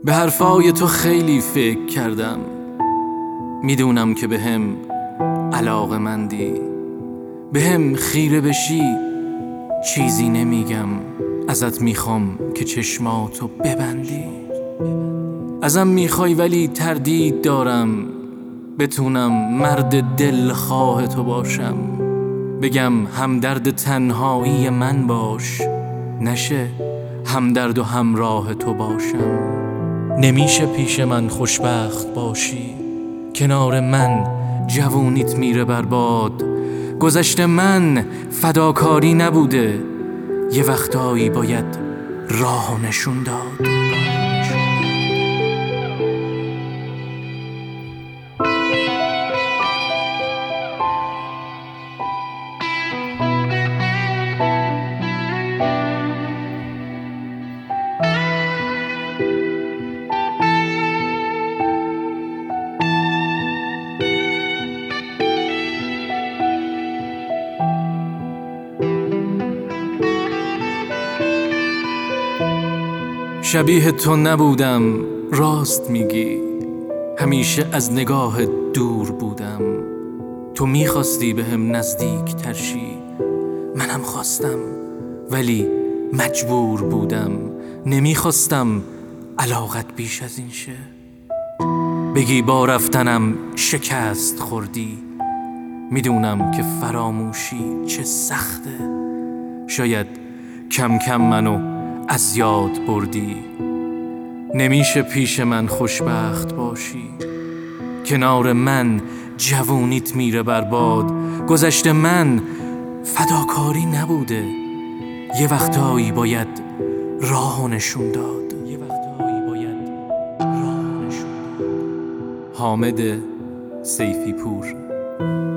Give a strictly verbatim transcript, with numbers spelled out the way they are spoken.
به حرفای تو خیلی فکر کردم، میدونم که به هم علاقه‌مندی، به هم خیره بشی چیزی نمیگم، ازت میخوام که چشماتو ببندی. ازم میخوای ولی تردید دارم، بتونم مرد دلخواه تو باشم، بگم همدرد تنهایی من باش، نشه همدرد و همراه تو باشم. نمیشه پیش من خوشبخت باشی، کنار من جوونیت میره برباد. گذشته من فداکاری نبوده، یه وقتایی باید راه نشون داد. شبیه تو نبودم، راست میگی، همیشه از نگاه دور بودم. تو میخواستی به هم نزدیک ترشی، منم خواستم ولی مجبور بودم. نمیخواستم علاقت بیش از این شه، بگی با رفتنم شکست خوردی. میدونم که فراموشی چه سخته، شاید کم کم منو از یاد بردی. نمیشه پیش من خوشبخت باشی، کنار من جوونیت میره برباد. گذشته من فداکاری نبوده، یه وقتایی باید راه نشون داد. یه وقتایی باید راه نشون داد. حامد سیفی پور.